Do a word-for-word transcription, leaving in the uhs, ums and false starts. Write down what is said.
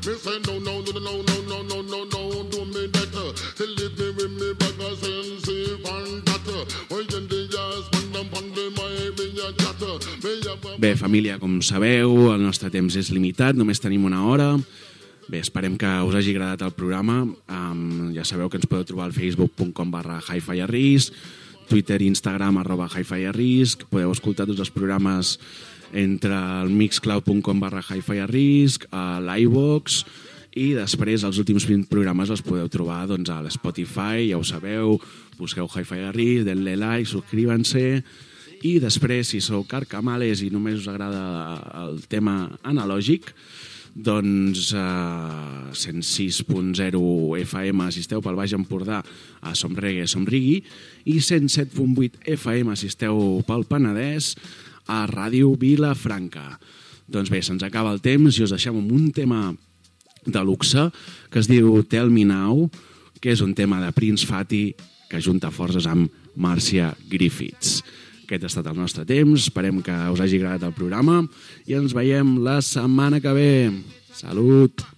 Me say no, no, no, no, no, no, no, no, no, do me that. Say leave me with me back a sense and that. When you just put them on the my be a chat. Bé, família, com sabeu, el nostre temps és limitat, només tenim una hora. Bé, esperem que us hagi agradat el programa. Um, ja sabeu que ens podeu trobar al facebook punt com barra hi-fi a risc, Twitter i Instagram arroba hi-fi a risc. Podeu escoltar tots els programes entre el mixcloud punt com barra hi-fi a risc, a l'iVoox, i després els últims vint programes els podeu trobar doncs, a l'Spotify, ja ho sabeu, busqueu hi-fi a risc, denle like, subscríbanse. I després, si sou carcamales i només us agrada el tema analògic, doncs uh, cent sis punt zero F M si esteu pel Baix Empordà a Som Reggae, Som Rigui, i cent set punt vuit F M si esteu pel Penedès a Ràdio Vilafranca. Doncs bé, se'ns acaba el temps i us deixem amb un tema de luxe que es diu Tell Me Now, que és un tema de Prince Fatty que junta forces amb Marcia Griffiths. Aquest ha estat el nostre temps, esperem que us hagi agradat el programa i ens veiem la setmana que ve. Salut!